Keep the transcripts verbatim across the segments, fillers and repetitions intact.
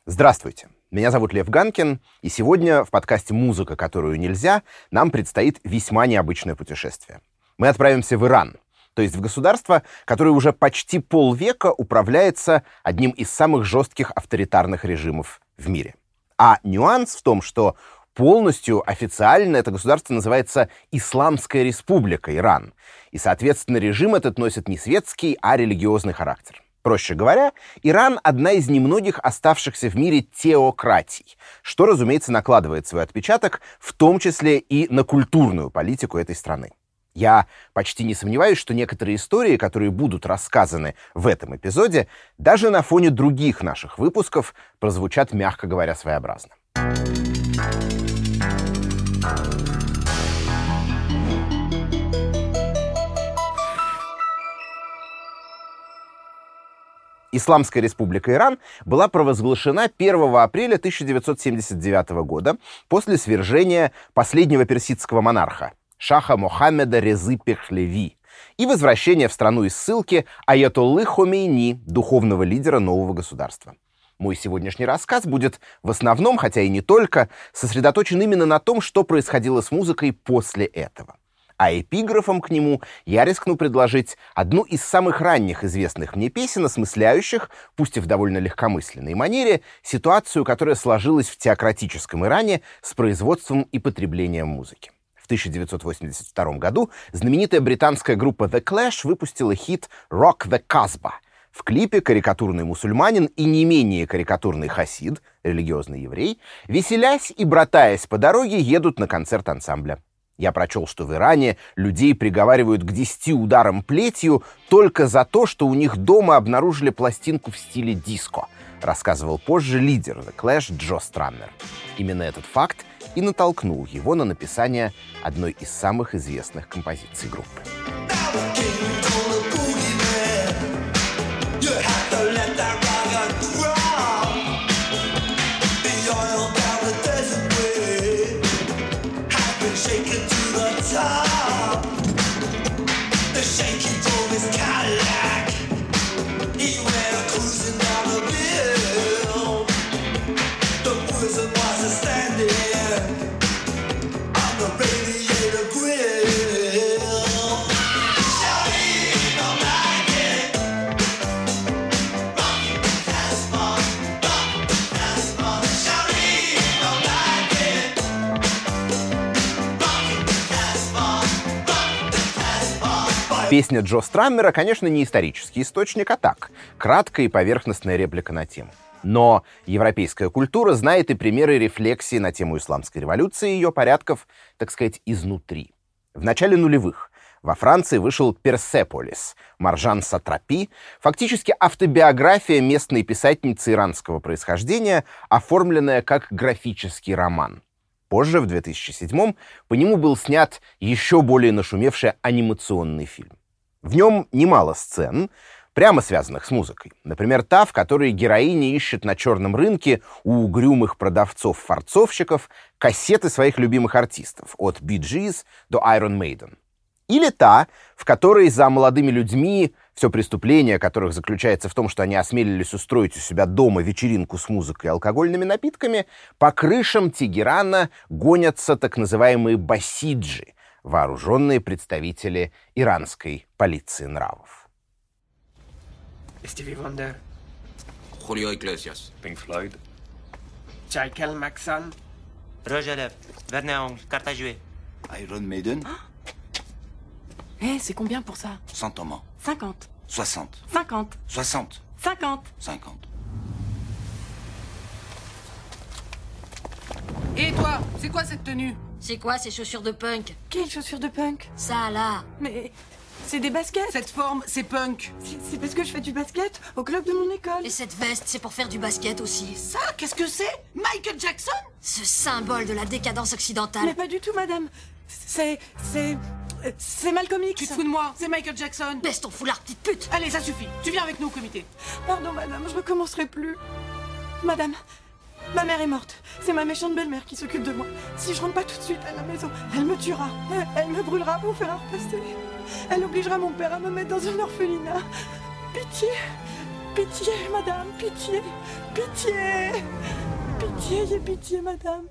Здравствуйте, меня зовут Лев Ганкин, и сегодня в подкасте «Музыка, которую нельзя» нам предстоит весьма необычное путешествие. Мы отправимся в Иран, то есть в государство, которое уже почти полвека управляется одним из самых жестких авторитарных режимов в мире. А нюанс в том, что полностью официально это государство называется Исламская Республика Иран, и, соответственно, режим этот носит не светский, а религиозный характер. Проще говоря, Иран — одна из немногих оставшихся в мире теократий, что, разумеется, накладывает свой отпечаток, в том числе и на культурную политику этой страны. Я почти не сомневаюсь, что некоторые истории, которые будут рассказаны в этом эпизоде, даже на фоне других наших выпусков прозвучат, мягко говоря, своеобразно. Исламская Республика Иран была провозглашена первого апреля тысяча девятьсот семьдесят девятого года после свержения последнего персидского монарха, шаха Мохаммеда Резы Пехлеви, и возвращения в страну из ссылки аятоллы Хомейни, духовного лидера нового государства. Мой сегодняшний рассказ будет в основном, хотя и не только, сосредоточен именно на том, что происходило с музыкой после этого. А эпиграфом к нему я рискну предложить одну из самых ранних известных мне песен, осмысляющих, пусть и в довольно легкомысленной манере, ситуацию, которая сложилась в теократическом Иране с производством и потреблением музыки. В тысяча девятьсот восемьдесят втором году знаменитая британская группа The Clash выпустила хит «Rock the Casbah». В клипе карикатурный мусульманин и не менее карикатурный хасид, религиозный еврей, веселясь и братаясь по дороге, едут на концерт ансамбля. Я прочел, что в Иране людей приговаривают к десяти ударам плетью только за то, что у них дома обнаружили пластинку в стиле диско, рассказывал позже лидер The Clash Джо Страммер. Именно этот факт и натолкнул его на написание одной из самых известных композиций группы. Песня Джо Страммера, конечно, не исторический источник, а так, краткая и поверхностная реплика на тему. Но европейская культура знает и примеры рефлексии на тему исламской революции и ее порядков, так сказать, изнутри. В начале нулевых во Франции вышел «Персеполис» Маржан Сатрапи, фактически автобиография местной писательницы иранского происхождения, оформленная как графический роман. Позже, в две тысячи седьмом, по нему был снят еще более нашумевший анимационный фильм. В нем немало сцен, прямо связанных с музыкой. Например, та, в которой героиня ищет на черном рынке у угрюмых продавцов-фарцовщиков кассеты своих любимых артистов, от Bee Gees до Iron Maiden. Или та, в которой за молодыми людьми, все преступление которых заключается в том, что они осмелились устроить у себя дома вечеринку с музыкой и алкогольными напитками, по крышам Тегерана гонятся так называемые басиджи, вооруженные представители иранской полиции нравов. Stevie Wonder, Julio Iglesias, Pink Floyd, Michael Jackson, Roger, Werner Ongle, carte à jouer. Iron Maiden, Eh, hey, c'est combien pour ça? Saint Thomas, cinquante. soixante, cinquante. soixante, cinquante. cinquante. Et toi, c'est quoi cette tenue? C'est quoi ces chaussures de punk? Quelles chaussures de punk? Ça, là. Mais c'est des baskets. Cette forme, c'est punk. C'est- C'est parce que je fais du basket au club de mon école. Et cette veste, c'est pour faire du basket aussi. Ça, qu'est-ce que c'est? Michael Jackson? Ce symbole de la décadence occidentale. Mais pas du tout, madame. C'est... c'est... c'est Malcolm X. Tu te fous de moi? C'est Michael Jackson. Baisse ton foulard, petite pute. Allez, ça suffit. Tu viens avec nous au comité. Pardon, madame, je recommencerai plus. Madame, ma mère est morte. C'est ma méchante belle-mère qui s'occupe de moi. Si je rentre pas tout de suite à la maison, elle me tuera. Elle, elle me brûlera pour faire repasser. Elle obligera mon père à me mettre dans un orphelinat. Pitié, Pitié, madame, pitié, pitié, pitié, pitié, madame.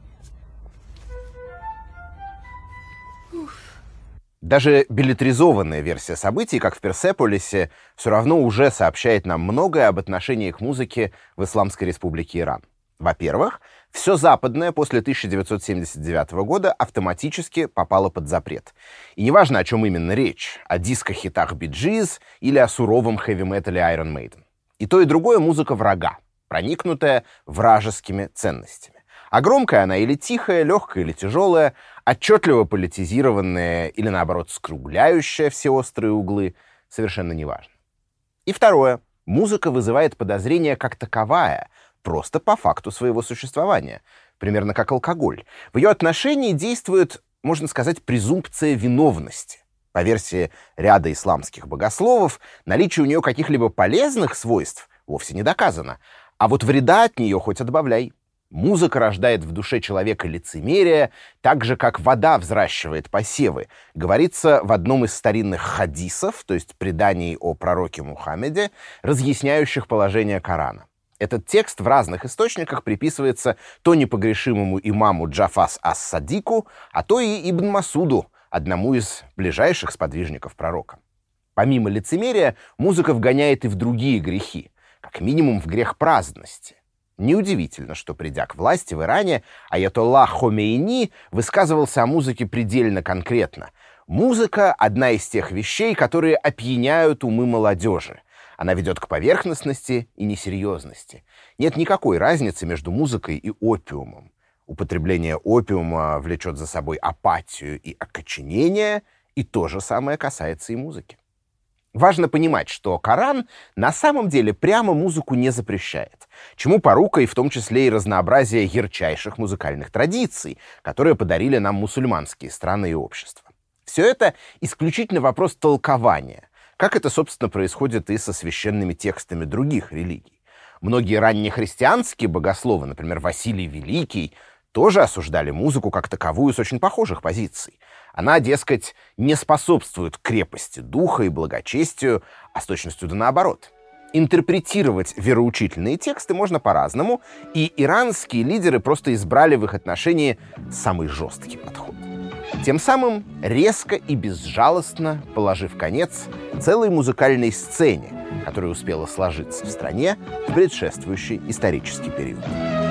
Уф. Даже билетризованная версия событий, как в «Персеполисе», все равно уже сообщает нам многое об отношении к музыке в Исламской Республике Иран. Во-первых, все западное после тысяча девятьсот семьдесят девятого года автоматически попало под запрет. И неважно, о чем именно речь, о диско-хитах Bee Gees или о суровом хэви-метале Iron Maiden. И то, и другое музыка врага, проникнутая вражескими ценностями. А громкая она или тихая, легкая или тяжелая, отчетливо политизированная или, наоборот, скругляющая все острые углы, совершенно неважно. И второе. Музыка вызывает подозрение как таковая, просто по факту своего существования, примерно как алкоголь. В ее отношении действует, можно сказать, презумпция виновности. По версии ряда исламских богословов, наличие у нее каких-либо полезных свойств вовсе не доказано, а вот вреда от нее хоть отбавляй. Музыка рождает в душе человека лицемерие, так же, как вода взращивает посевы. Говорится в одном из старинных хадисов, то есть преданий о пророке Мухаммеде, разъясняющих положение Корана. Этот текст в разных источниках приписывается то непогрешимому имаму Джафас ас-Садику, а то и Ибн Масуду, одному из ближайших сподвижников пророка. Помимо лицемерия, музыка вгоняет и в другие грехи, как минимум в грех праздности. Неудивительно, что, придя к власти в Иране, аятолла Хомейни высказывался о музыке предельно конкретно. Музыка — одна из тех вещей, которые опьяняют умы молодежи. Она ведет к поверхностности и несерьезности. Нет никакой разницы между музыкой и опиумом. Употребление опиума влечет за собой апатию и окоченение, и то же самое касается и музыки. Важно понимать, что Коран на самом деле прямо музыку не запрещает, чему порукой в том числе и разнообразие ярчайших музыкальных традиций, которые подарили нам мусульманские страны и общества. Все это исключительно вопрос толкования, как это, собственно, происходит и со священными текстами других религий. Многие раннехристианские богословы, например, Василий Великий, тоже осуждали музыку как таковую с очень похожих позиций. Она, дескать, не способствует крепости духа и благочестию, а с точностью да наоборот. Интерпретировать вероучительные тексты можно по-разному, и иранские лидеры просто избрали в их отношении самый жесткий подход. Тем самым резко и безжалостно положив конец целой музыкальной сцене, которая успела сложиться в стране в предшествующий исторический период.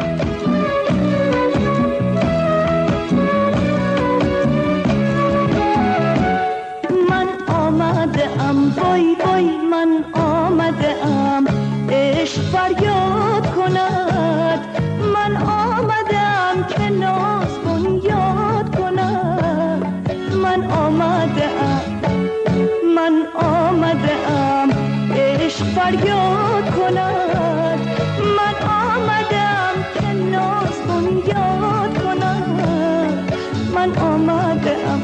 بای بای من آمده ام عشق فریاد کند من آمده ام که ناز بنیاد کند من آمده ام من آمده ام عشق فریاد کند من آمده ام که ناز بنیاد کند من آمده ام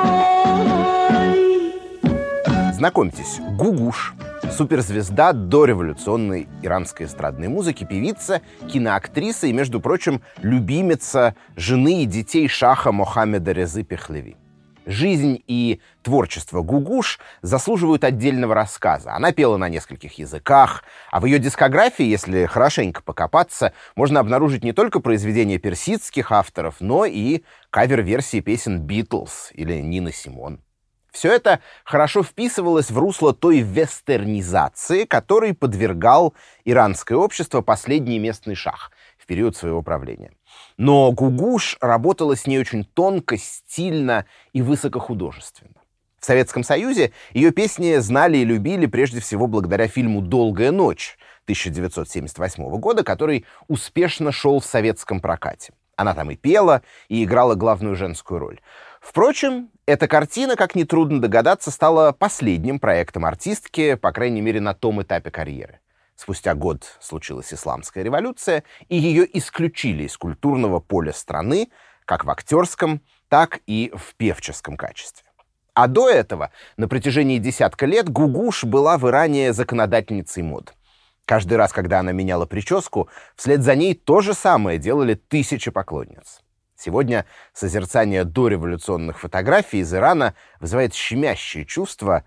Знакомьтесь, Гугуш, суперзвезда дореволюционной иранской эстрадной музыки, певица, киноактриса и, между прочим, любимица жены и детей шаха Мохаммеда Резы Пехлеви. Жизнь и творчество Гугуш заслуживают отдельного рассказа. Она пела на нескольких языках, а в ее дискографии, если хорошенько покопаться, можно обнаружить не только произведения персидских авторов, но и кавер-версии песен Битлз или Нины Симон. Все это хорошо вписывалось в русло той вестернизации, которой подвергал иранское общество последний местный шах в период своего правления. Но Гугуш работала с ней очень тонко, стильно и высокохудожественно. В Советском Союзе ее песни знали и любили прежде всего благодаря фильму «Долгая ночь» тысяча девятьсот семьдесят восьмого года, который успешно шел в советском прокате. Она там и пела, и играла главную женскую роль. Впрочем, эта картина, как нетрудно догадаться, стала последним проектом артистки, по крайней мере, на том этапе карьеры. Спустя год случилась исламская революция, и ее исключили из культурного поля страны, как в актерском, так и в певческом качестве. А до этого, на протяжении десятка лет, Гугуш была в Иране законодательницей мод. Каждый раз, когда она меняла прическу, вслед за ней то же самое делали тысячи поклонниц. Сегодня созерцание дореволюционных фотографий из Ирана вызывает щемящее чувство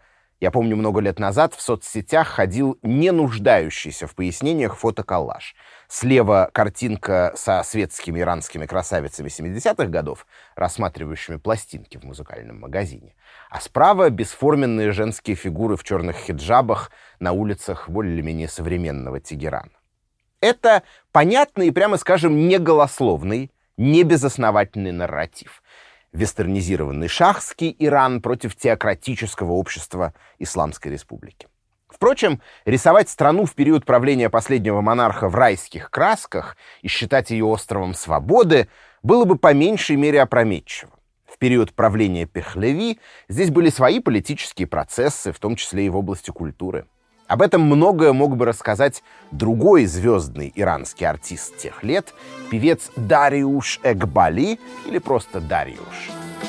Я помню, много лет назад в соцсетях ходил не нуждающийся в пояснениях фотоколлаж. Слева картинка со светскими иранскими красавицами семидесятых годов, рассматривающими пластинки в музыкальном магазине. А справа бесформенные женские фигуры в черных хиджабах на улицах более или менее современного Тегерана. Это понятный и, прямо скажем, неголословный, небезосновательный нарратив. Вестернизированный шахский Иран против теократического общества Исламской Республики. Впрочем, рисовать страну в период правления последнего монарха в райских красках и считать ее островом свободы было бы по меньшей мере опрометчиво. В период правления Пехлеви здесь были свои политические процессы, в том числе и в области культуры. Об этом многое мог бы рассказать другой звездный иранский артист тех лет, певец Дариуш Экбали, или просто Дариуш.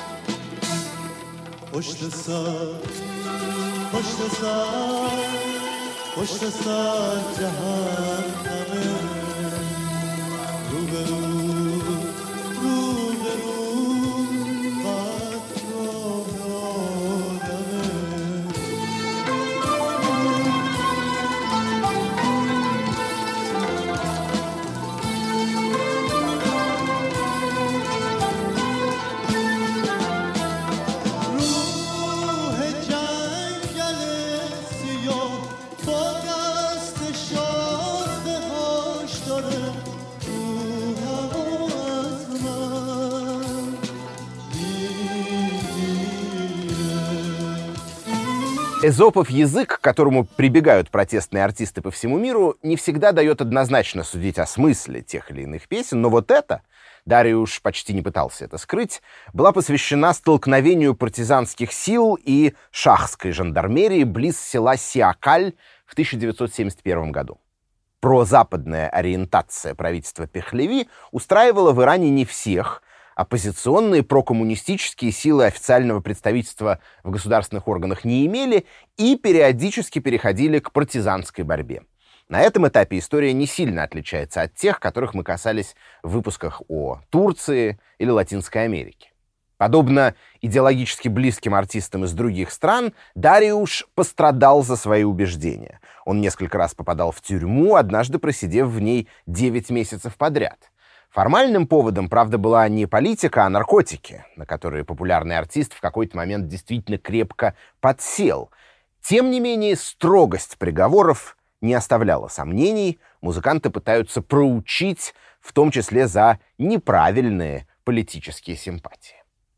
Эзопов язык, к которому прибегают протестные артисты по всему миру, не всегда дает однозначно судить о смысле тех или иных песен, но вот эта, Дариуш почти не пытался это скрыть, была посвящена столкновению партизанских сил и шахской жандармерии близ села Сиакаль в тысяча девятьсот семьдесят первом году. Прозападная ориентация правительства Пехлеви устраивала в Иране не всех. Оппозиционные прокоммунистические силы официального представительства в государственных органах не имели и периодически переходили к партизанской борьбе. На этом этапе история не сильно отличается от тех, которых мы касались в выпусках о Турции или Латинской Америке. Подобно идеологически близким артистам из других стран, Дариуш пострадал за свои убеждения. Он несколько раз попадал в тюрьму, однажды просидев в ней девять месяцев подряд. Формальным поводом, правда, была не политика, а наркотики, на которые популярный артист в какой-то момент действительно крепко подсел. Тем не менее, строгость приговоров не оставляла сомнений. Музыканты пытаются проучить, в том числе за неправильные политические симпатии.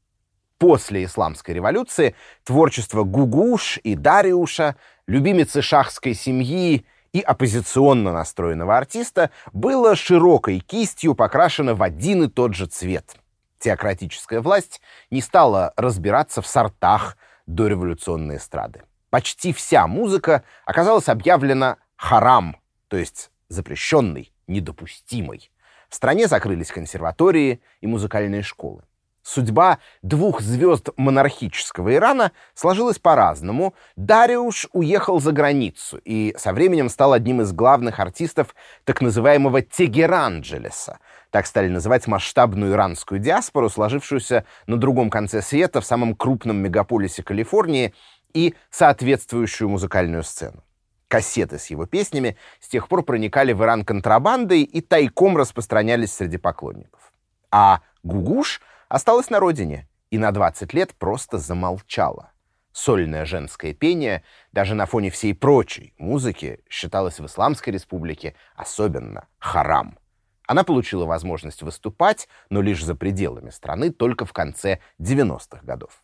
После Исламской революции творчество Гугуш и Дариуша, любимицы шахской семьи и оппозиционно настроенного артиста, было широкой кистью покрашено в один и тот же цвет. Теократическая власть не стала разбираться в сортах дореволюционной эстрады. Почти вся музыка оказалась объявлена харам, то есть запрещенной, недопустимой. В стране закрылись консерватории и музыкальные школы. Судьба двух звезд монархического Ирана сложилась по-разному. Дариуш уехал за границу и со временем стал одним из главных артистов так называемого Тегеранджелеса. Так стали называть масштабную иранскую диаспору, сложившуюся на другом конце света, в самом крупном мегаполисе Калифорнии, и соответствующую музыкальную сцену. Кассеты с его песнями с тех пор проникали в Иран контрабандой и тайком распространялись среди поклонников. А Гугуш осталась на родине и на двадцать лет просто замолчала. Сольное женское пение даже на фоне всей прочей музыки считалось в Исламской Республике особенно харам. Она получила возможность выступать, но лишь за пределами страны, только в конце девяностых годов.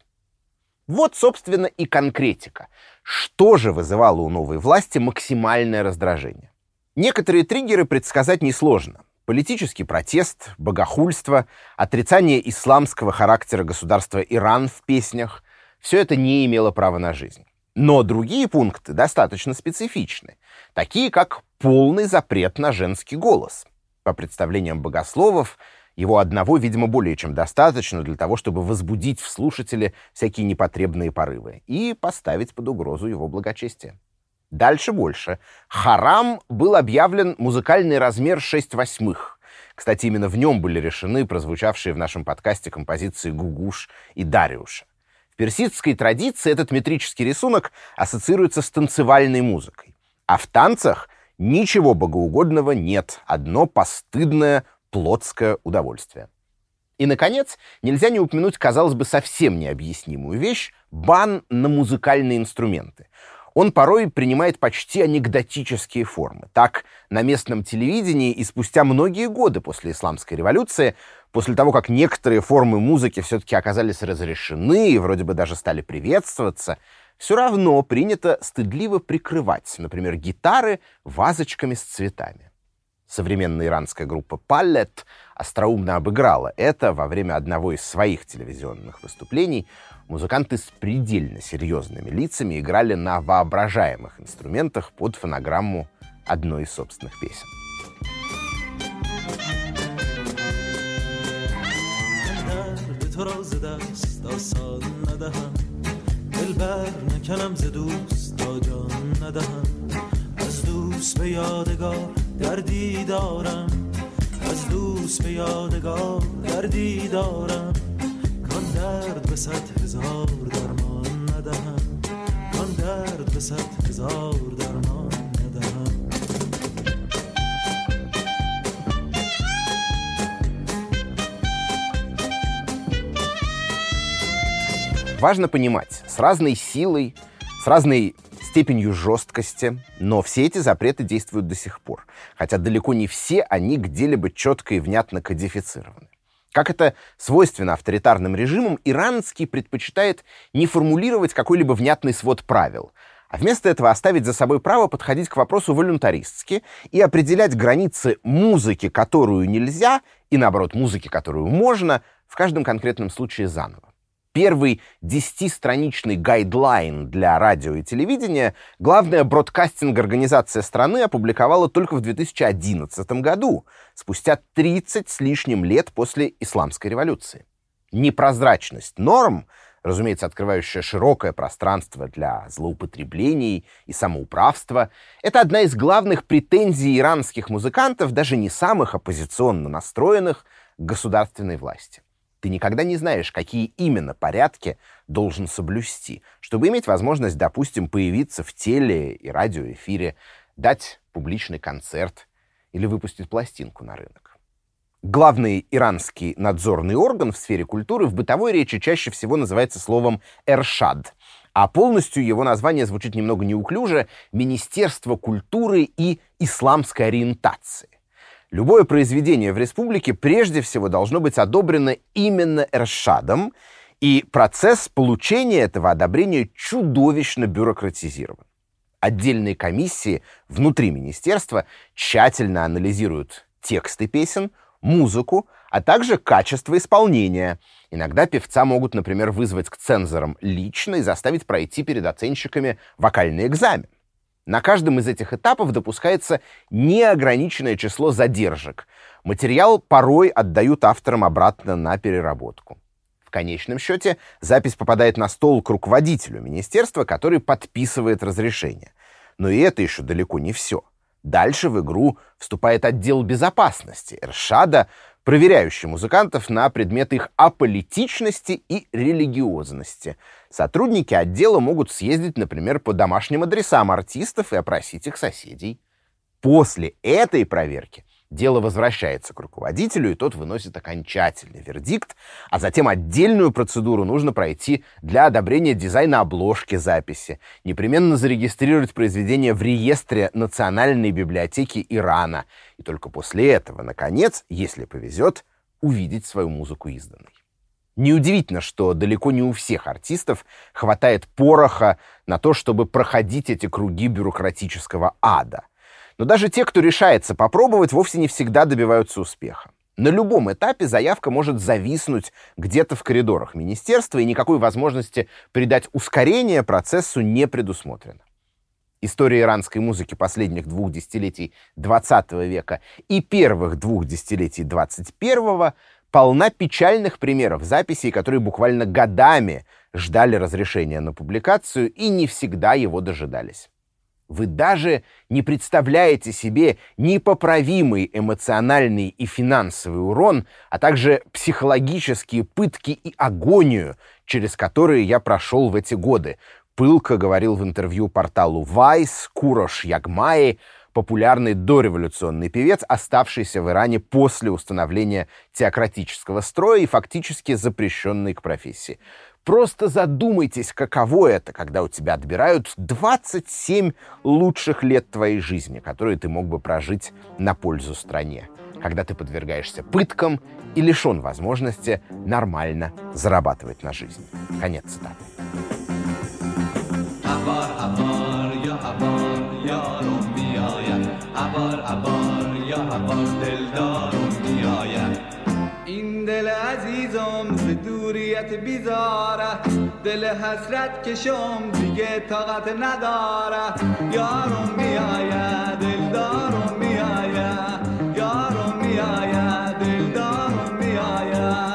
Вот, собственно, и конкретика. Что же вызывало у новой власти максимальное раздражение? Некоторые триггеры предсказать несложно. Политический протест, богохульство, отрицание исламского характера государства Иран в песнях — все это не имело права на жизнь. Но другие пункты достаточно специфичны, такие как полный запрет на женский голос. По представлениям богословов, его одного, видимо, более чем достаточно для того, чтобы возбудить в слушателе всякие непотребные порывы и поставить под угрозу его благочестие. Дальше больше. Харам был объявлен музыкальный размер шесть восьмых. Кстати, именно в нем были решены прозвучавшие в нашем подкасте композиции Гугуш и Дариуша. В персидской традиции этот метрический рисунок ассоциируется с танцевальной музыкой. А в танцах ничего богоугодного нет, одно постыдное плотское удовольствие. И, наконец, нельзя не упомянуть, казалось бы, совсем необъяснимую вещь — бан на музыкальные инструменты. Он порой принимает почти анекдотические формы. Так, на местном телевидении и спустя многие годы после Исламской революции, после того, как некоторые формы музыки все-таки оказались разрешены и вроде бы даже стали приветствоваться, все равно принято стыдливо прикрывать, например, гитары вазочками с цветами. Современная иранская группа Pallet остроумно обыграла это во время одного из своих телевизионных выступлений. Музыканты с предельно серьезными лицами играли на воображаемых инструментах под фонограмму одной из собственных песен. دردی دارم از دوست به یادگار دردی دارم کان درد به صد هزار درمان ندهم کان درد به صد هزار درمان ندهم. Важно понимать, с разной силой, с разной степенью жесткости, но все эти запреты действуют до сих пор, хотя далеко не все они где-либо четко и внятно кодифицированы. Как это свойственно авторитарным режимам, иранский предпочитает не формулировать какой-либо внятный свод правил, а вместо этого оставить за собой право подходить к вопросу волюнтаристски и определять границы музыки, которую нельзя, и, наоборот, музыки, которую можно, в каждом конкретном случае заново. Первый десятистраничный гайдлайн для радио и телевидения главная бродкастинг-организация страны опубликовала только в две тысячи одиннадцатом году, спустя тридцать с лишним лет после Исламской революции. Непрозрачность норм, разумеется, открывающая широкое пространство для злоупотреблений и самоуправства, это одна из главных претензий иранских музыкантов, даже не самых оппозиционно настроенных к государственной власти. Ты никогда не знаешь, какие именно порядки должен соблюсти, чтобы иметь возможность, допустим, появиться в теле- и радиоэфире, дать публичный концерт или выпустить пластинку на рынок. Главный иранский надзорный орган в сфере культуры в бытовой речи чаще всего называется словом «эршад», а полностью его название звучит немного неуклюже — «Министерство культуры и исламской ориентации». Любое произведение в республике прежде всего должно быть одобрено именно Эршадом, и процесс получения этого одобрения чудовищно бюрократизирован. Отдельные комиссии внутри министерства тщательно анализируют тексты песен, музыку, а также качество исполнения. Иногда певца могут, например, вызвать к цензорам лично и заставить пройти перед оценщиками вокальный экзамен. На каждом из этих этапов допускается неограниченное число задержек. Материал порой отдают авторам обратно на переработку. В конечном счете запись попадает на стол к руководителю министерства, который подписывает разрешение. Но и это еще далеко не все. Дальше в игру вступает отдел безопасности Эршада, проверяющий музыкантов на предмет их аполитичности и религиозности. Сотрудники отдела могут съездить, например, по домашним адресам артистов и опросить их соседей. После этой проверки дело возвращается к руководителю, и тот выносит окончательный вердикт, а затем отдельную процедуру нужно пройти для одобрения дизайна обложки записи, непременно зарегистрировать произведение в реестре Национальной библиотеки Ирана, и только после этого, наконец, если повезет, увидеть свою музыку изданной. Неудивительно, что далеко не у всех артистов хватает пороха на то, чтобы проходить эти круги бюрократического ада. Но даже те, кто решается попробовать, вовсе не всегда добиваются успеха. На любом этапе заявка может зависнуть где-то в коридорах министерства, и никакой возможности придать ускорение процессу не предусмотрено. История иранской музыки последних двух десятилетий двадцатого века и первых двух десятилетий двадцать первого полна печальных примеров записей, которые буквально годами ждали разрешения на публикацию и не всегда его дожидались. Вы даже не представляете себе непоправимый эмоциональный и финансовый урон, а также психологические пытки и агонию, через которые я прошел в эти годы», пылко говорил в интервью порталу Vice Курош Ягмаи, популярный дореволюционный певец, оставшийся в Иране после установления теократического строя и фактически запрещенный к профессии. Просто задумайтесь, каково это, когда у тебя отбирают двадцать семь лучших лет твоей жизни, которые ты мог бы прожить на пользу стране, когда ты подвергаешься пыткам и лишен возможности нормально зарабатывать на жизнь. Конец цитаты. این دل عزیزم ز دوریت بیزاره دل حسرت کشم دیگه طاقت نداره یارم میآید دلدارم میآید یارم میآید دلدارم میآید.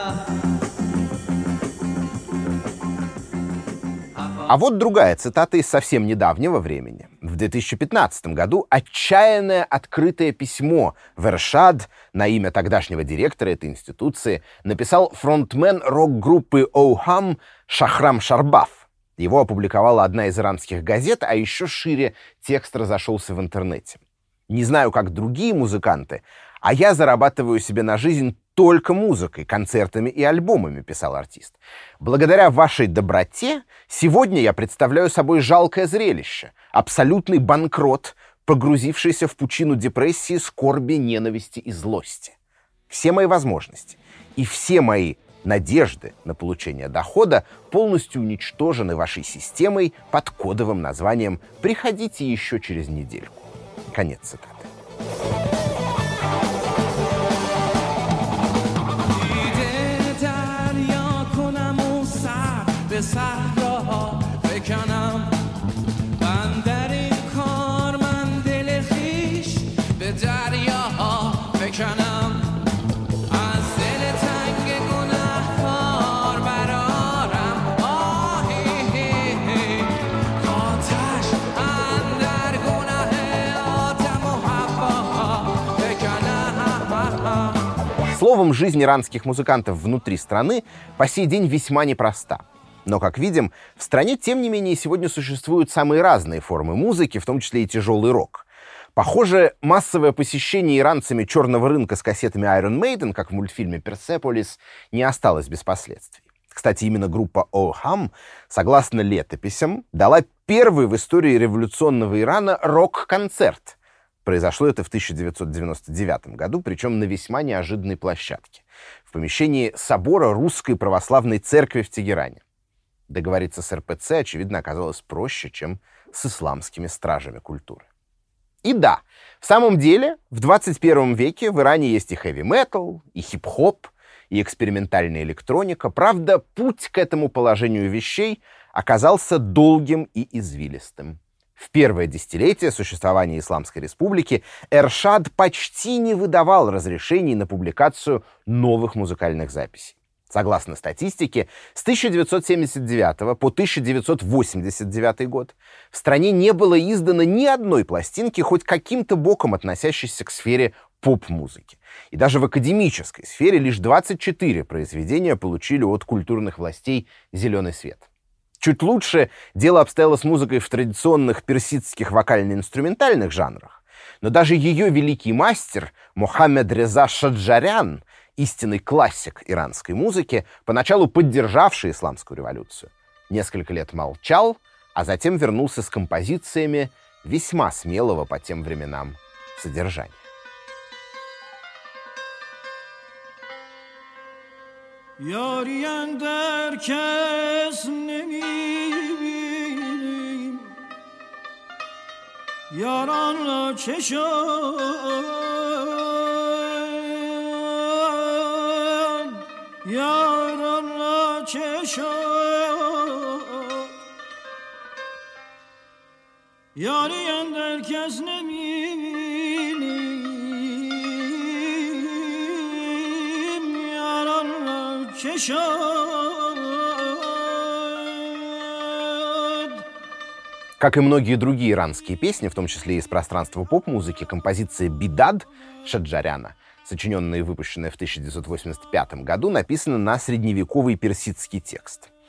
А вот другая цитата из совсем недавнего времени. В две тысячи пятнадцатом году отчаянное открытое письмо в Эршад на имя тогдашнего директора этой институции написал фронтмен рок-группы Оухам Шахрам Шарбаф. Его опубликовала одна из иранских газет, а еще шире текст разошелся в интернете. «Не знаю, как другие музыканты, а я зарабатываю себе на жизнь только музыкой, концертами и альбомами», — писал артист. «Благодаря вашей доброте сегодня я представляю собой жалкое зрелище, абсолютный банкрот, погрузившийся в пучину депрессии, скорби, ненависти и злости. Все мои возможности и все мои надежды на получение дохода полностью уничтожены вашей системой под кодовым названием «Приходите еще через недельку». Конец цитаты. به صحراها بکنم بندر این کار من دل خویش به دریاها بکنم از دل تنگ گناهکار برارم آهی آتش اندر گناه آدم و حوا بکنم. Словом, жизнь иранских музыкантов внутри страны по сей день весьма непроста. Но, как видим, в стране, тем не менее, сегодня существуют самые разные формы музыки, в том числе и тяжелый рок. Похоже, массовое посещение иранцами черного рынка с кассетами Iron Maiden, как в мультфильме «Персеполис», не осталось без последствий. Кстати, именно группа Оухам, согласно летописям, дала первый в истории революционного Ирана рок-концерт. Произошло это в тысяча девятьсот девяносто девятом году, причем на весьма неожиданной площадке, в помещении собора Русской Православной Церкви в Тегеране. Договориться с эр пэ цэ, очевидно, оказалось проще, чем с исламскими стражами культуры. И да, в самом деле, в двадцать первом веке в Иране есть и хэви-метал, и хип-хоп, и экспериментальная электроника. Правда, путь к этому положению вещей оказался долгим и извилистым. В первое десятилетие существования Исламской Республики Эршад почти не выдавал разрешений на публикацию новых музыкальных записей. Согласно статистике, с тысяча девятьсот семьдесят девятого по тысяча девятьсот восемьдесят девятый год в стране не было издано ни одной пластинки, хоть каким-то боком относящейся к сфере поп-музыки. И даже в академической сфере лишь двадцать четыре произведения получили от культурных властей зеленый свет. Чуть лучше дело обстояло с музыкой в традиционных персидских вокально-инструментальных жанрах, но даже ее великий мастер Мохаммед Реза Шаджарян, истинный классик иранской музыки, поначалу поддержавший исламскую революцию, несколько лет молчал, а затем вернулся с композициями весьма смелого по тем временам содержания. یاری اندر کس نمیبینیم یاران را چه شد یاران را چه شد یاری اندر کس نمیبینیم یاران را چه شد. Как и многие другие иранские песни, в том числе из пространства поп-музыки, композиция «Бидад» Шаджаряна, сочиненная и выпущенная в тысяча девятьсот восемьдесят пятом году, написана на средневековый персидский текст.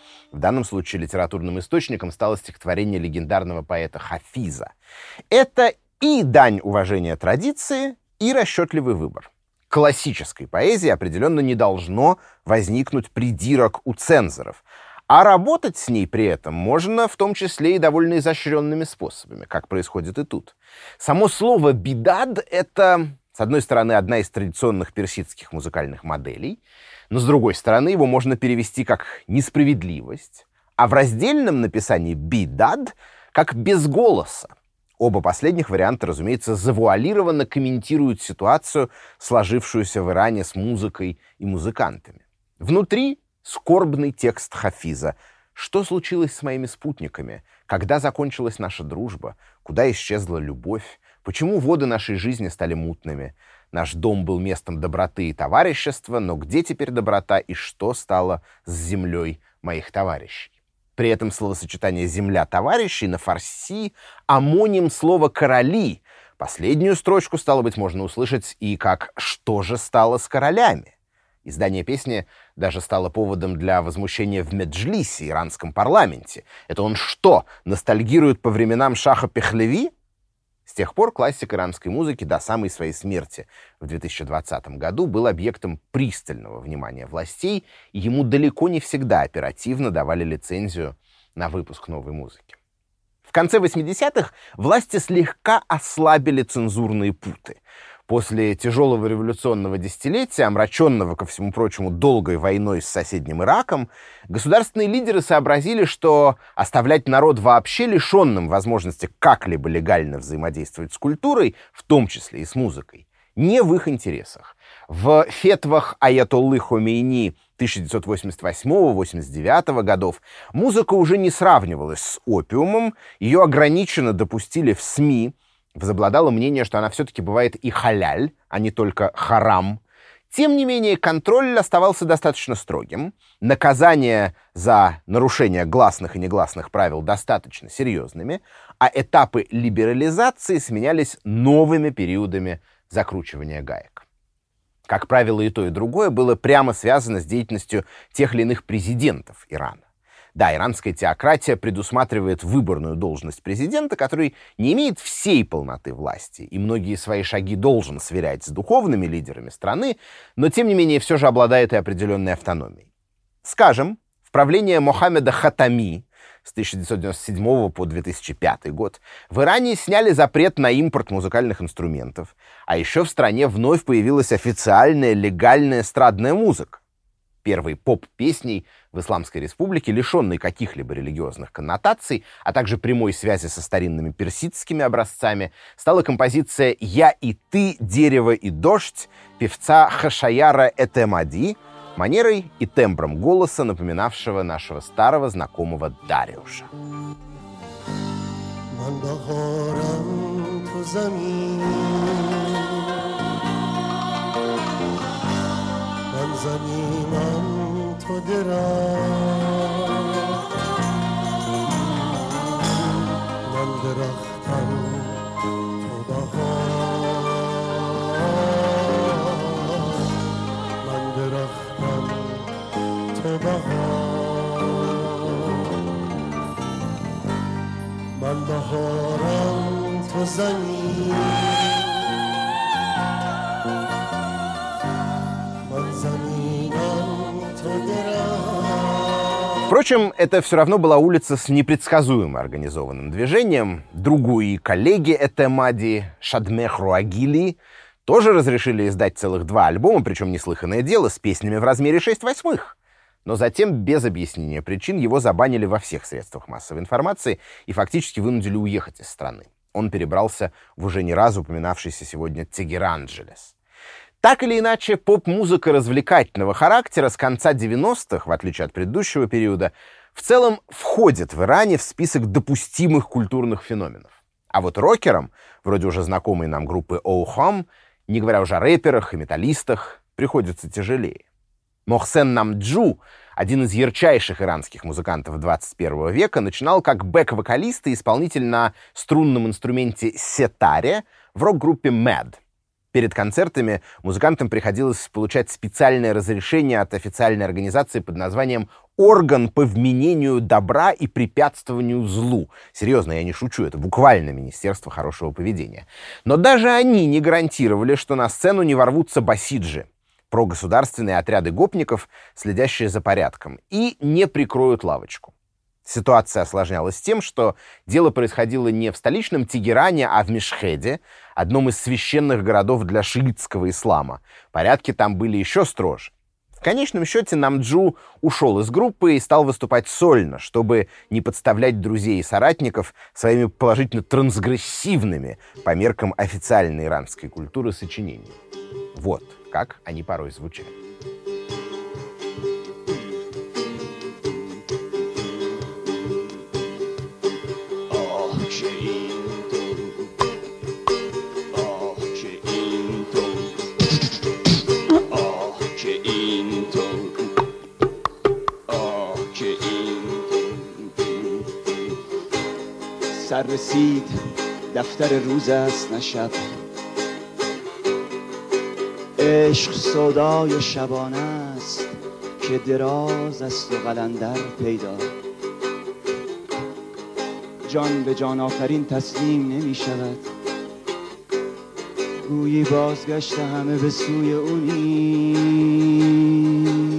В данном случае литературным источником стало стихотворение легендарного поэта Хафиза. Это и дань уважения традиции, и расчетливый выбор. Классической поэзии определенно не должно возникнуть придирок у цензоров, а работать с ней при этом можно в том числе и довольно изощренными способами, как происходит и тут. Само слово «бидад» — это, с одной стороны, одна из традиционных персидских музыкальных моделей, но, с другой стороны, его можно перевести как «несправедливость», а в раздельном написании «бидад» как «без голоса». Оба последних варианта, разумеется, завуалированно комментируют ситуацию, сложившуюся в Иране с музыкой и музыкантами. Внутри скорбный текст Хафиза. Что случилось с моими спутниками? Когда закончилась наша дружба? Куда исчезла любовь? Почему воды нашей жизни стали мутными? Наш дом был местом доброты и товарищества, но где теперь доброта и что стало с землей моих товарищей? При этом словосочетание «земля товарищей» на фарси — амоним слова «короли». Последнюю строчку, стало быть, можно услышать и как «что же стало с королями?». Издание песни даже стало поводом для возмущения в Меджлисе, иранском парламенте. Это он что, ностальгирует по временам Шаха Пехлеви? С тех пор классик иранской музыки до самой своей смерти в две тысячи двадцатом году был объектом пристального внимания властей, и ему далеко не всегда оперативно давали лицензию на выпуск новой музыки. В конце восьмидесятых власти слегка ослабили цензурные путы. После тяжелого революционного десятилетия, омраченного, ко всему прочему, долгой войной с соседним Ираком, государственные лидеры сообразили, что оставлять народ вообще лишенным возможности как-либо легально взаимодействовать с культурой, в том числе и с музыкой, не в их интересах. В фетвах аятоллы Хомейни тысяча девятьсот восемьдесят восьмого — восемьдесят девятого годов музыка уже не сравнивалась с опиумом, ее ограниченно допустили в СМИ, возобладало мнение, что она все-таки бывает и халяль, а не только харам. Тем не менее, контроль оставался достаточно строгим, наказания за нарушение гласных и негласных правил достаточно серьезными, а этапы либерализации сменялись новыми периодами закручивания гаек. Как правило, и то, и другое было прямо связано с деятельностью тех или иных президентов Ирана. Да, иранская теократия предусматривает выборную должность президента, который не имеет всей полноты власти, и многие свои шаги должен сверять с духовными лидерами страны, но, тем не менее, все же обладает и определенной автономией. Скажем, в правление Мохаммеда Хатами с тысяча девятьсот девяносто седьмого по две тысячи пятый год в Иране сняли запрет на импорт музыкальных инструментов, а еще в стране вновь появилась официальная легальная эстрадная музыка. Первой поп-песней в Исламской Республике, лишенной каких-либо религиозных коннотаций, а также прямой связи со старинными персидскими образцами, стала композиция «Я и ты, дерево и дождь» певца Хашаяра Этемади, манерой и тембром голоса, напоминавшего нашего старого знакомого Дариуша. زمینم تو درخت من درختم تو بهار من درختم تو بهار من بهارم تو زمین Впрочем, это все равно была улица с непредсказуемо организованным движением. Другие коллеги Этемади, Шадмех Руагили, тоже разрешили издать целых два альбома, причем неслыханное дело, с песнями в размере шесть восьмых. Но затем, без объяснения причин, его забанили во всех средствах массовой информации и фактически вынудили уехать из страны. Он перебрался в уже не раз упоминавшийся сегодня Тегеранджелес. Так или иначе, поп-музыка развлекательного характера с конца девяностых, в отличие от предыдущего периода, в целом входит в Иране в список допустимых культурных феноменов. А вот рокерам, вроде уже знакомой нам группы Оухам, не говоря уже о рэперах и металлистах, приходится тяжелее. Мохсен Намджу, один из ярчайших иранских музыкантов двадцать первого века, начинал как бэк-вокалист и исполнитель на струнном инструменте сетаре в рок-группе Мэд. Перед концертами музыкантам приходилось получать специальное разрешение от официальной организации под названием «Орган по вменению добра и препятствованию злу». Серьезно, я не шучу, это буквально Министерство хорошего поведения. Но даже они не гарантировали, что на сцену не ворвутся басиджи, прогосударственные отряды гопников, следящие за порядком, и не прикроют лавочку. Ситуация осложнялась тем, что дело происходило не в столичном Тегеране, а в Мешхеде, одном из священных городов для шиитского ислама. Порядки там были еще строже. В конечном счете Намджу ушел из группы и стал выступать сольно, чтобы не подставлять друзей и соратников своими положительно трансгрессивными по меркам официальной иранской культуры сочинениями. Вот как они порой звучали. سر رسید دفتر روز است نه شب عشق سودای شبانه است که دراز است و قلندر پیدا جان به جان آفرین تسلیم نمی شود گویی بازگشت همه به سوی اونی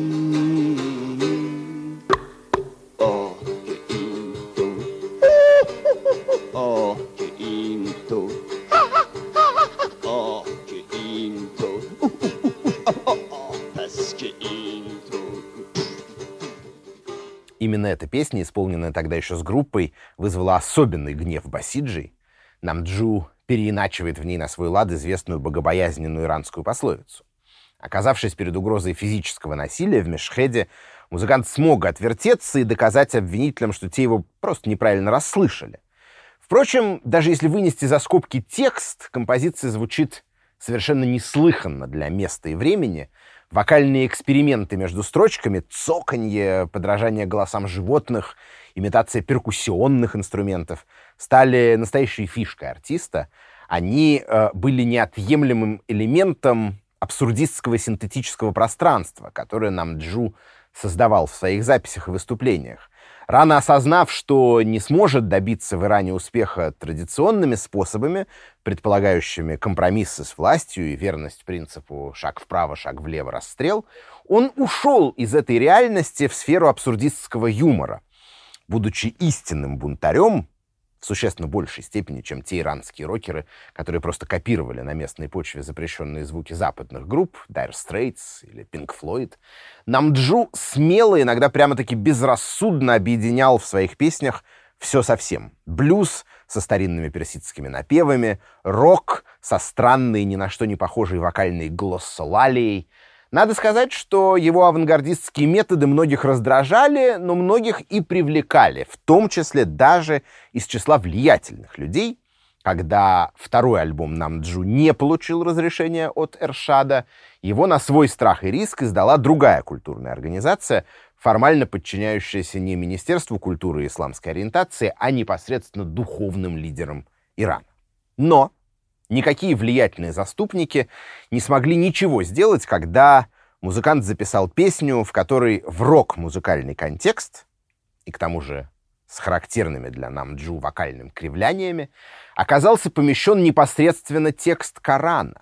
Именно эта песня, исполненная тогда еще с группой, вызвала особенный гнев басиджей. Намджу переиначивает в ней на свой лад известную богобоязненную иранскую пословицу. Оказавшись перед угрозой физического насилия в Мешхеде, музыкант смог отвертеться и доказать обвинителям, что те его просто неправильно расслышали. Впрочем, даже если вынести за скобки текст, композиция звучит совершенно неслыханно для места и времени. Вокальные эксперименты между строчками, цоканье, подражание голосам животных, имитация перкуссионных инструментов стали настоящей фишкой артиста. Они э, были неотъемлемым элементом абсурдистского синтетического пространства, которое Намджу создавал в своих записях и выступлениях. Рано осознав, что не сможет добиться в Иране успеха традиционными способами, предполагающими компромиссы с властью и верность принципу «шаг вправо, шаг влево, расстрел», он ушел из этой реальности в сферу абсурдистского юмора. Будучи истинным бунтарем, в существенно большей степени, чем те иранские рокеры, которые просто копировали на местной почве запрещенные звуки западных групп, Dire Straits или Pink Floyd, Намджу смело, иногда прямо-таки безрассудно объединял в своих песнях все совсем. Блюз со старинными персидскими напевами, рок со странной, ни на что не похожей вокальной глоссолалией. Надо сказать, что его авангардистские методы многих раздражали, но многих и привлекали, в том числе даже из числа влиятельных людей. Когда второй альбом Намджу не получил разрешения от Эршада, его на свой страх и риск издала другая культурная организация, формально подчиняющаяся не Министерству культуры и исламской ориентации, а непосредственно духовным лидерам Ирана. Но никакие влиятельные заступники не смогли ничего сделать, когда музыкант записал песню, в которой в рок-музыкальный контекст, и к тому же с характерными для Намджу вокальными кривляниями, оказался помещен непосредственно текст Корана.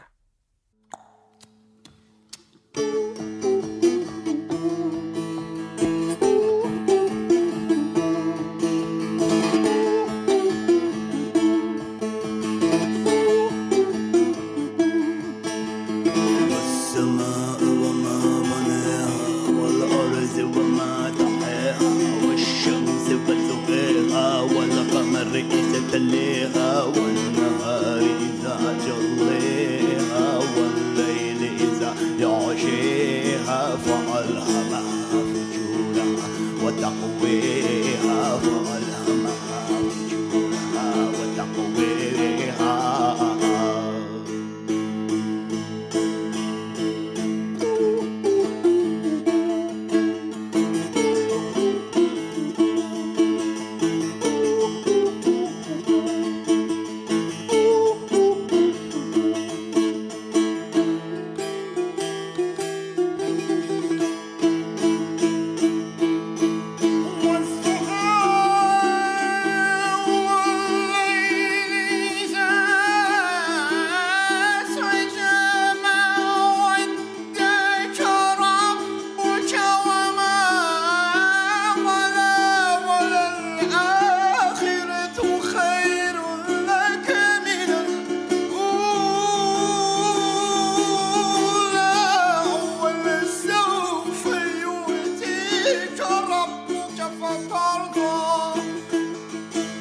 تليها والنهار إذا جليها والليل إذا يغشيها فألهمها فجورها وتقويها فألهمها فجورها وتقويها.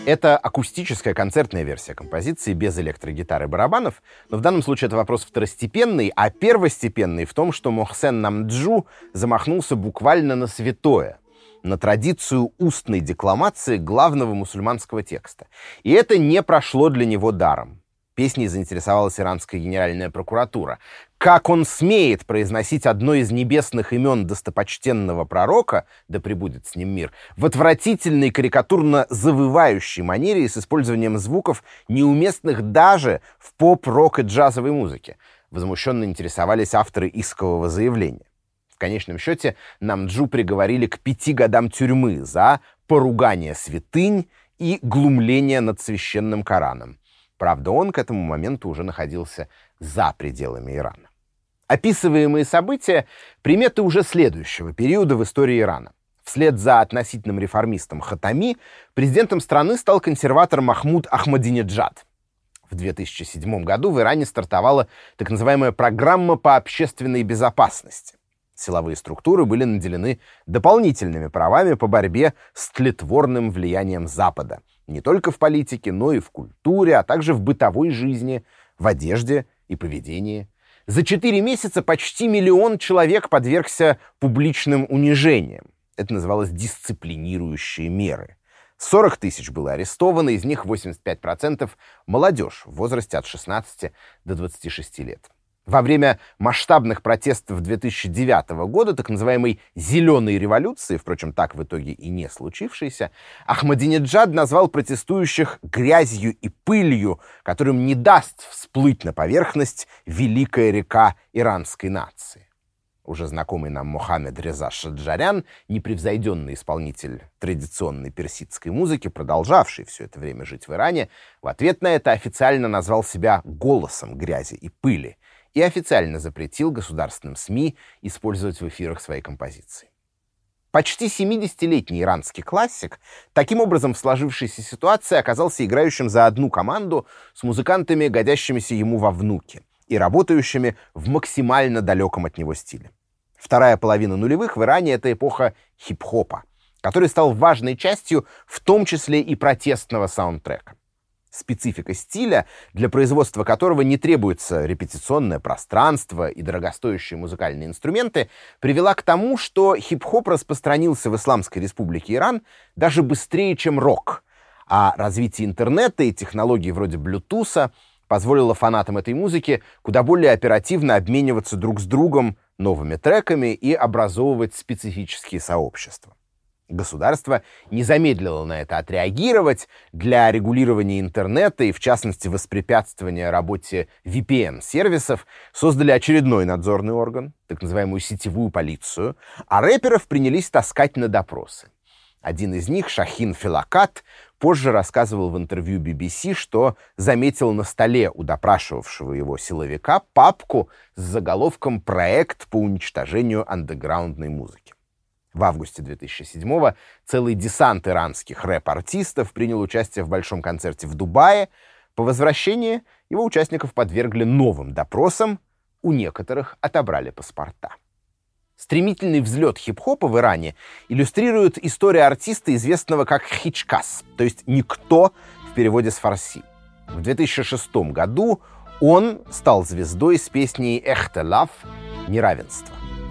Это акустическая концертная версия композиции без электрогитары и барабанов, но в данном случае это вопрос второстепенный, а первостепенный в том, что Мохсен Намджу замахнулся буквально на святое, на традицию устной декламации главного мусульманского текста. И это не прошло для него даром. Песней заинтересовалась иранская генеральная прокуратура. Как он смеет произносить одно из небесных имен достопочтенного пророка, да пребудет с ним мир, в отвратительной карикатурно завывающей манере и с использованием звуков, неуместных даже в поп, рок и джазовой музыке. Возмущенно интересовались авторы искового заявления. В конечном счете Намджу приговорили к пяти годам тюрьмы за поругание святынь и глумление над священным Кораном. Правда, он к этому моменту уже находился за пределами Ирана. Описываемые события — приметы уже следующего периода в истории Ирана. Вслед за относительным реформистом Хатами президентом страны стал консерватор Махмуд Ахмадинеджад. В две тысячи седьмом году в Иране стартовала так называемая программа по общественной безопасности. Силовые структуры были наделены дополнительными правами по борьбе с тлетворным влиянием Запада. Не только в политике, но и в культуре, а также в бытовой жизни, в одежде и поведении. За четыре месяца почти миллион человек подвергся публичным унижениям. Это называлось дисциплинирующие меры. сорок тысяч было арестовано, из них восемьдесят пять процентов молодежь в возрасте от шестнадцати до двадцати шести лет. Во время масштабных протестов две тысячи девятого года, так называемой «зеленой революции», впрочем, так в итоге и не случившейся, Ахмадинеджад назвал протестующих грязью и пылью, которым не даст всплыть на поверхность великая река иранской нации. Уже знакомый нам Мохаммед Реза Шаджарян, непревзойденный исполнитель традиционной персидской музыки, продолжавший все это время жить в Иране, в ответ на это официально назвал себя «голосом грязи и пыли» и официально запретил государственным СМИ использовать в эфирах свои композиции. Почти семидесятилетний иранский классик таким образом в сложившейся ситуации оказался играющим за одну команду с музыкантами, годящимися ему во внуки, и работающими в максимально далеком от него стиле. Вторая половина нулевых в Иране — это эпоха хип-хопа, который стал важной частью в том числе и протестного саундтрека. Специфика стиля, для производства которого не требуется репетиционное пространство и дорогостоящие музыкальные инструменты, привела к тому, что хип-хоп распространился в Исламской Республике Иран даже быстрее, чем рок, а развитие интернета и технологий вроде Bluetooth позволило фанатам этой музыки куда более оперативно обмениваться друг с другом новыми треками и образовывать специфические сообщества. Государство не замедлило на это отреагировать. Для регулирования интернета и, в частности, воспрепятствования работе ви пи эн-сервисов создали очередной надзорный орган, так называемую сетевую полицию, а рэперов принялись таскать на допросы. Один из них, Шахин Филакат, позже рассказывал в интервью би би си, что заметил на столе у допрашивавшего его силовика папку с заголовком «Проект по уничтожению андеграундной музыки». В августе две тысячи седьмого целый десант иранских рэп-артистов принял участие в большом концерте в Дубае. По возвращении его участников подвергли новым допросам, у некоторых отобрали паспорта. Стремительный взлет хип-хопа в Иране иллюстрирует история артиста, известного как Хичкас, то есть «никто» в переводе с фарси. В две тысячи шестом году он стал звездой с песней «Эхтелаф» «Неравенство».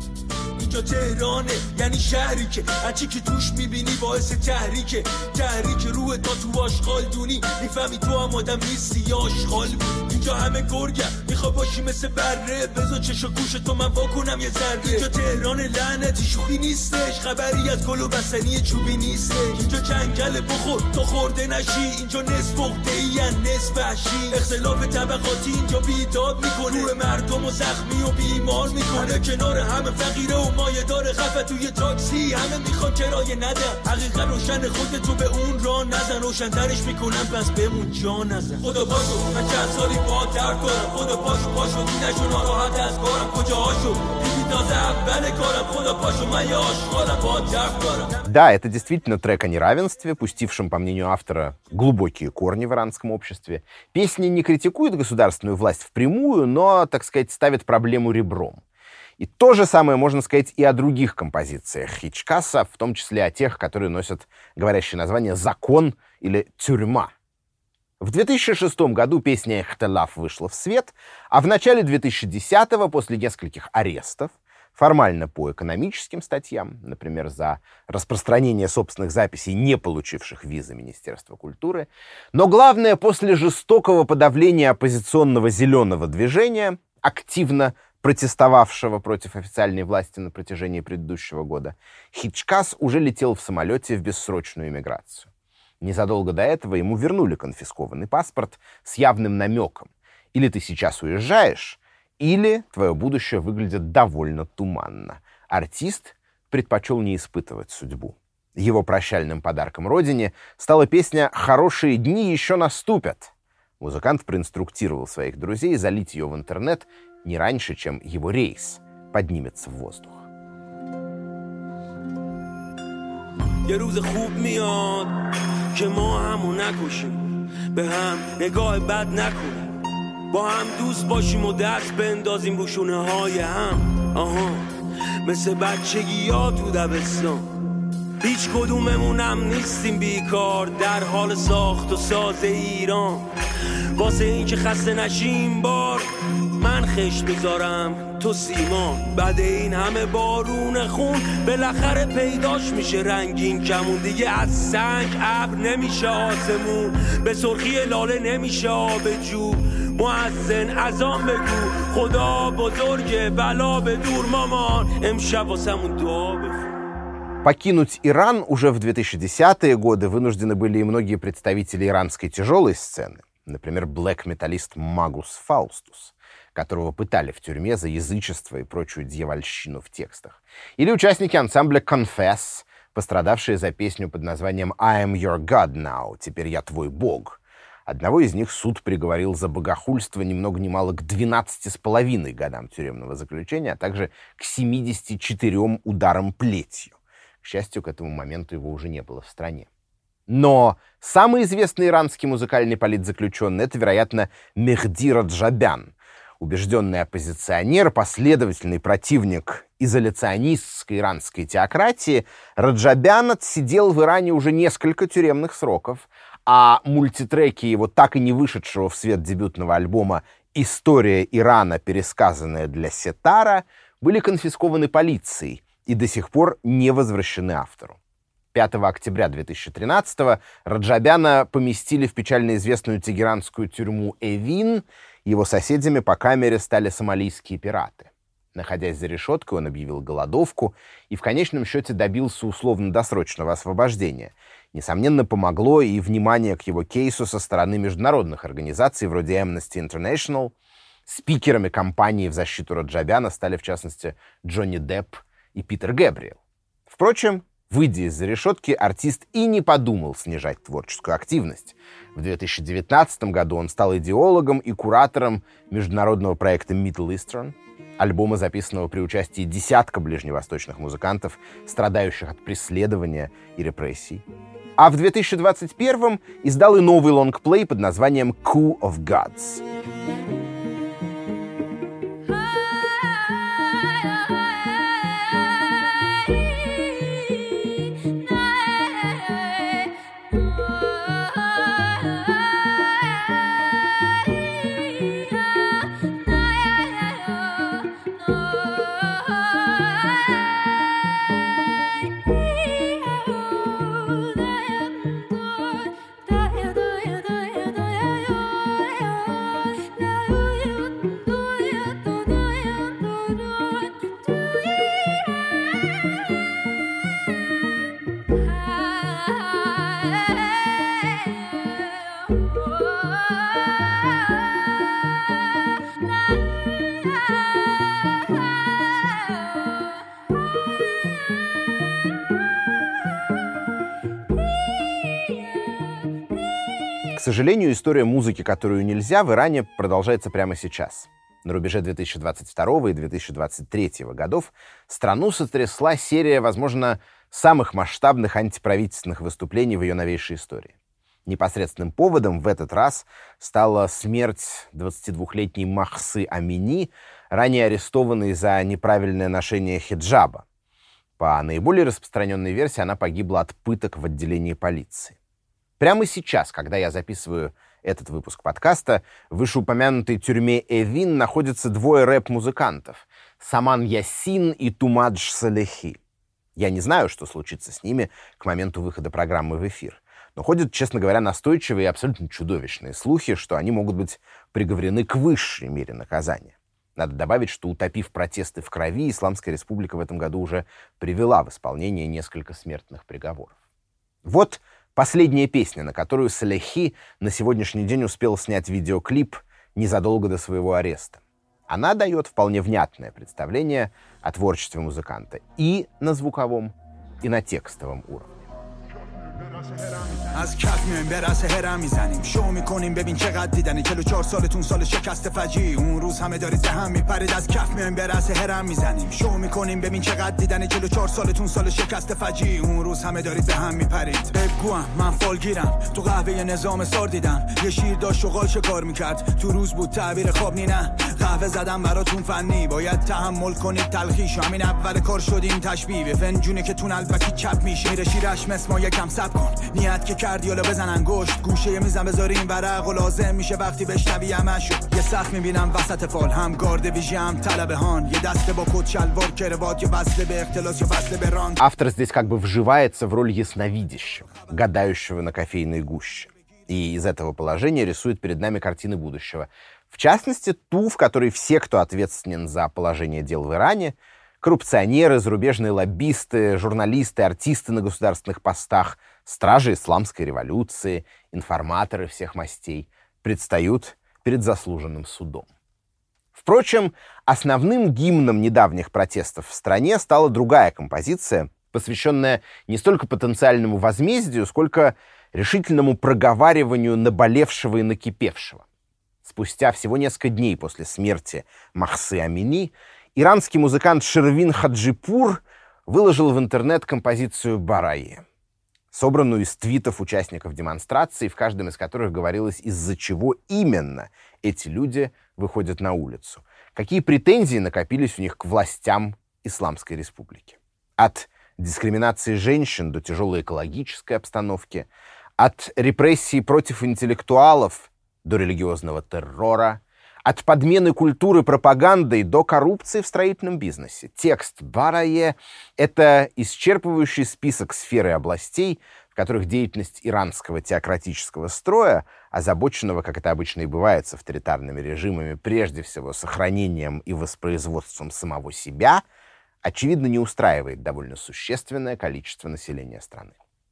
اینجا تهرانه یعنی شهری که هرچی که توش میبینی باعث تحریکه تحریک روح تا تو آشغال دونی میفهمی تو هم آدم نیستی یا آشغال بود اینجا همه گرگم میخوا باشی مثل بره بذار چش و گوش تو من واکنم یه ذره اینجا تهران لعنتی شوخی نیستش خبری از گل و بستنی چوبی نیستش اینجا جنگل بخور تو خورده نشی اینجا نصف عقده‌ای نصف وحشی اختلاف طبقاتی اینجا بیداد میکنه روح مردم و زخمی و بیمار میکنه کنار همه فقیره و مایه داره خفه توی تاکسی همه میخوان کرایه نده حقیقت روشن خودت تو به اون راه نزن روشن‌ترش میکنم پس بمون جا نزن خدا پاشو من چند سالی با درد کنم خدا پاشو پاشو دینشو ناراحت از کارم کجاهاشو دیدی تازه اول کارم خدا پاشو من یه آشغالم با درد کنم. Да, это действительно трек о неравенстве, пустившем, по мнению автора, глубокие корни в иранском обществе. Песня не критикует государственную власть впрямую, но, так сказать, ставит проблему ребром. И то же самое можно сказать и о других композициях Хичкаса, в том числе о тех, которые носят говорящее название «Закон» или «Тюрьма». В две тысячи шестом году песня «Эхтелаф» вышла в свет, а в начале две тысячи десятого, после нескольких арестов, формально по экономическим статьям, например, за распространение собственных записей, не получивших визы Министерства культуры, но главное, после жестокого подавления оппозиционного зеленого движения, активно протестовавшего против официальной власти на протяжении предыдущего года, Хичкас уже летел в самолете в бессрочную эмиграцию. Незадолго до этого ему вернули конфискованный паспорт с явным намеком: или ты сейчас уезжаешь, или твое будущее выглядит довольно туманно. Артист предпочел не испытывать судьбу. Его прощальным подарком родине стала песня «Хорошие дни еще наступят». Музыкант проинструктировал своих друзей залить ее в интернет не раньше, чем его рейс поднимется в воздух. یه روز خوب میاد که ما همو نکشیم، به هم نگاه بد نکنیم، با هم دوست باشیم و دست بندازیم رو شونه های هم. آها مثل بچگی ها تو دبستان، هیچ کدوممونم نیستیم بیکار در حال ساخت و ساز ایران. واسه این که خسته نشیم بار من خش بذارم تو سیمان، بعد این همه بارون خون بالاخره پیداش میشه رنگین کمون. دیگه از سنگ ابر نمیشه آسمون، به سرخی لاله نمیشه آب جو. مؤذن اذان بگو خدا بزرگه بلا به دور مامان، امشب واسمون دعا بخون. Покинуть Иран уже в две тысячи десятые годы вынуждены были и многие представители иранской тяжелой сцены. Например, блэк-металлист Магус Фаустус, которого пытали в тюрьме за язычество и прочую дьявольщину в текстах. Или участники ансамбля Confess, пострадавшие за песню под названием «I am your God now», «Теперь я твой бог». Одного из них суд приговорил за богохульство ни много ни мало к двенадцати с половиной годам тюремного заключения, а также к семидесяти четырем ударам плетью. К счастью, к этому моменту его уже не было в стране. Но самый известный иранский музыкальный политзаключенный — это, вероятно, Мехди Раджабян, убежденный оппозиционер, последовательный противник изоляционистской иранской теократии. Раджабян отсидел в Иране уже несколько тюремных сроков, а мультитреки его так и не вышедшего в свет дебютного альбома «История Ирана, пересказанная для сетара» были конфискованы полицией и до сих пор не возвращены автору. пятого октября две тысячи тринадцатого Раджабяна поместили в печально известную тегеранскую тюрьму Эвин. Его соседями по камере стали сомалийские пираты. Находясь за решеткой, он объявил голодовку и в конечном счете добился условно-досрочного освобождения. Несомненно, помогло и внимание к его кейсу со стороны международных организаций вроде Amnesty International. Спикерами кампании в защиту Раджабяна стали, в частности, Джонни Депп и Питер Гэбриэл. Впрочем, выйдя из-за решетки, артист и не подумал снижать творческую активность. В две тысячи девятнадцатом году он стал идеологом и куратором международного проекта Middle Eastern, альбома, записанного при участии десятка ближневосточных музыкантов, страдающих от преследования и репрессий. А в две тысячи двадцать первом издал и новый лонгплей под названием «Coup of Gods». К сожалению, история музыки, которую нельзя, в Иране продолжается прямо сейчас. На рубеже две тысячи двадцать второго и две тысячи двадцать третьего годов страну сотрясла серия, возможно, самых масштабных антиправительственных выступлений в ее новейшей истории. Непосредственным поводом в этот раз стала смерть двадцатидвухлетней Махсы Амини, ранее арестованной за неправильное ношение хиджаба. По наиболее распространенной версии, она погибла от пыток в отделении полиции. Прямо сейчас, когда я записываю этот выпуск подкаста, в вышеупомянутой тюрьме Эвин находятся двое рэп-музыкантов — Саман Ясин и Тумадж Салехи. Я не знаю, что случится с ними к моменту выхода программы в эфир, но ходят, честно говоря, настойчивые и абсолютно чудовищные слухи, что они могут быть приговорены к высшей мере наказания. Надо добавить, что, утопив протесты в крови, Исламская Республика в этом году уже привела в исполнение несколько смертных приговоров. Вот последняя песня, на которую Салехи на сегодняшний день успел снять видеоклип незадолго до своего ареста. Она дает вполне внятное представление о творчестве музыканта и на звуковом, и на текстовом уровне. از کف میایم به رأس هرم میزنیم شو میکنیم ببین چقدر دیدنی چهل و چهار سالتون سال شکست فجی اون روز همه دارید به هم میپرید از کف میایم به رأس هرم میزنیم شو میکنیم ببین چقدر دیدنی چهل و چهار سالتون سال شکست فجی اون روز همه دارید به هم میپرید بگوام من فالگیرم تو قهوه نظام سار دیدم یه شیر داشت شغال شکار میکرد تو روز بود تعبیر خواب نی نه قهوه زدم براتون فنی باید تحمل کنید تلخیش همین اول کار شدیم تشبیه فنجونه که تون البکی چپ میشه میره شیرش مثل ما یکم صبر کن نیت که کردی حالا بزن انگشت گوشه میزن بذاریم ورق و لازم میشه وقتی بشنوی همشو یه سخت میبینم وسط فال هم گارد ویژه هم طلب هان یه دسته با کت شلوار کروات یا وصله به اختلاس یا وصله به ران. Автор здесь как бы вживается в роль ясновидящего, гадающего на кофейной гуще. И из этого положения рисует перед нами картины будущего. В частности, ту, в которой все, кто ответственен за положение дел в Иране, коррупционеры, зарубежные лоббисты, журналисты, артисты на государственных постах, стражи исламской революции, информаторы всех мастей, предстают перед заслуженным судом. Впрочем, основным гимном недавних протестов в стране стала другая композиция, посвященная не столько потенциальному возмездию, сколько решительному проговариванию наболевшего и накипевшего. Спустя всего несколько дней после смерти Махсы Амини иранский музыкант Шервин Хаджипур выложил в интернет композицию «Барайе», собранную из твитов участников демонстраций, в каждом из которых говорилось, из-за чего именно эти люди выходят на улицу, какие претензии накопились у них к властям Исламской Республики. От дискриминации женщин до тяжелой экологической обстановки, от репрессий против интеллектуалов до религиозного террора, от подмены культуры пропагандой до коррупции в строительном бизнесе. Текст «Барайе» — это исчерпывающий список сфер и областей, в которых деятельность иранского теократического строя, озабоченного, как это обычно и бывает с авторитарными режимами, прежде всего сохранением и воспроизводством самого себя, очевидно, не устраивает довольно существенное количество населения страны.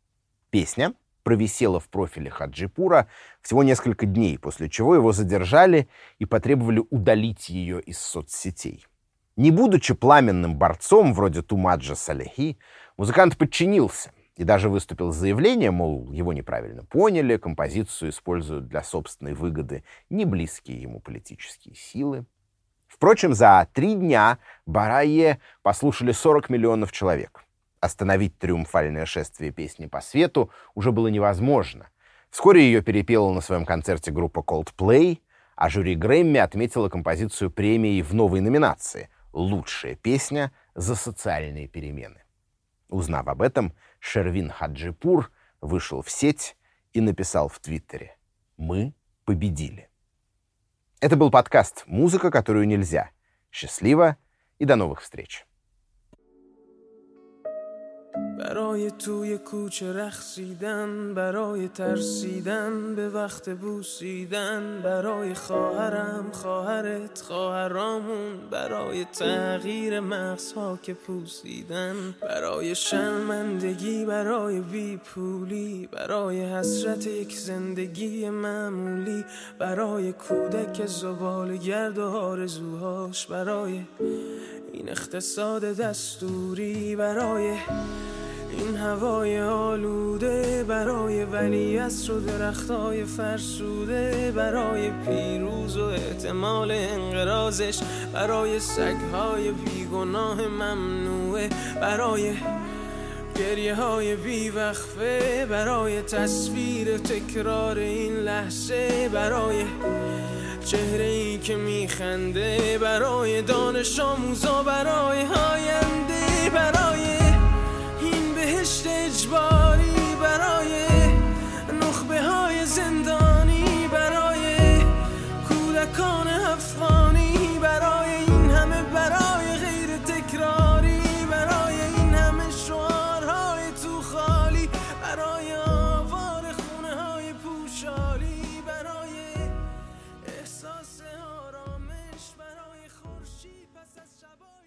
Песня провисела в профиле Хаджипура всего несколько дней, после чего его задержали и потребовали удалить ее из соцсетей. Не будучи пламенным борцом, вроде Тумаджа Салехи, музыкант подчинился и даже выступил с заявлением, мол, его неправильно поняли, композицию используют для собственной выгоды неблизкие ему политические силы. Впрочем, за три дня «Барайе» послушали сорок миллионов человек. Остановить триумфальное шествие песни по свету уже было невозможно. Вскоре ее перепела на своем концерте группа Coldplay, а жюри Грэмми отметило композицию премией в новой номинации «Лучшая песня за социальные перемены». Узнав об этом, Шервин Хаджипур вышел в сеть и написал в Твиттере: «Мы победили». Это был подкаст «Музыка, которую нельзя». Счастливо и до новых встреч. برای توی کوچه رقصیدن برای ترسیدن به وقت بوسیدن برای خواهرم خواهرت خواهرامون برای تغییر مغزها که پوسیدن برای شرمندگی برای بیپولی برای حسرت یک زندگی معمولی برای کودک زباله‌گرد و آرزوهاش برای این اقتصاد دستوری برای این هوای آلوده برای ولیعصر و درختای فرسوده برای پیروز و احتمال انقراضش برای سگهای بیگناه ممنوعه برای گریه های بیوقفه برای تصویر تکرار این لحظه برای چهره ای که میخنده برای دانش آموزا برای آینده برای این بهشت اجباری برای نخبه های زندانی برای کودکان افغانی برای این همه برای غیر تکراری برای این همه شعارهای تو خالی برای آوار خونه های پوشالی برای احساس آرامش برای خورشید پس از شبای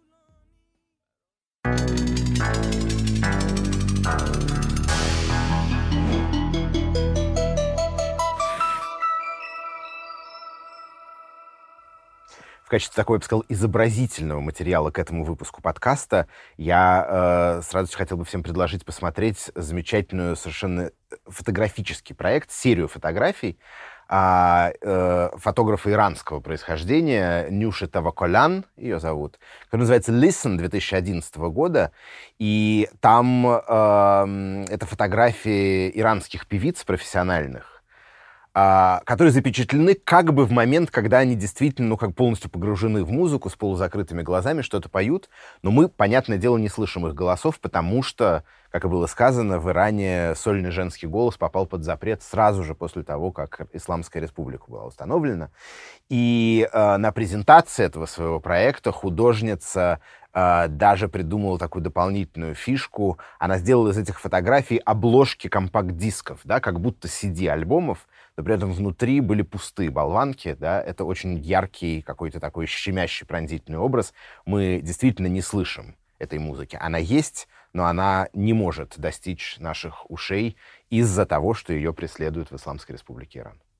В качестве такого, я бы сказал, изобразительного материала к этому выпуску подкаста я э, с радостью хотел бы всем предложить посмотреть замечательную совершенно фотографический проект, серию фотографий э, э, фотографа иранского происхождения Нюши Таваколян, ее зовут, который называется «Listen» две тысячи одиннадцатого года. И там э, это фотографии иранских певиц профессиональных, которые запечатлены как бы в момент, когда они действительно, ну, как полностью погружены в музыку, с полузакрытыми глазами, что-то поют, но мы, понятное дело, не слышим их голосов, потому что, как и было сказано, в Иране сольный женский голос попал под запрет сразу же после того, как Исламская республика была установлена. И э, на презентации этого своего проекта художница э, даже придумала такую дополнительную фишку. Она сделала из этих фотографий обложки компакт-дисков, да, как будто си ди-альбомов, но при этом внутри были пустые болванки, да, это очень яркий, какой-то такой щемящий, пронзительный образ. Мы действительно не слышим этой музыки. Она есть, но она не может достичь наших ушей из-за того, что ее преследуют в Исламской Республике Иран.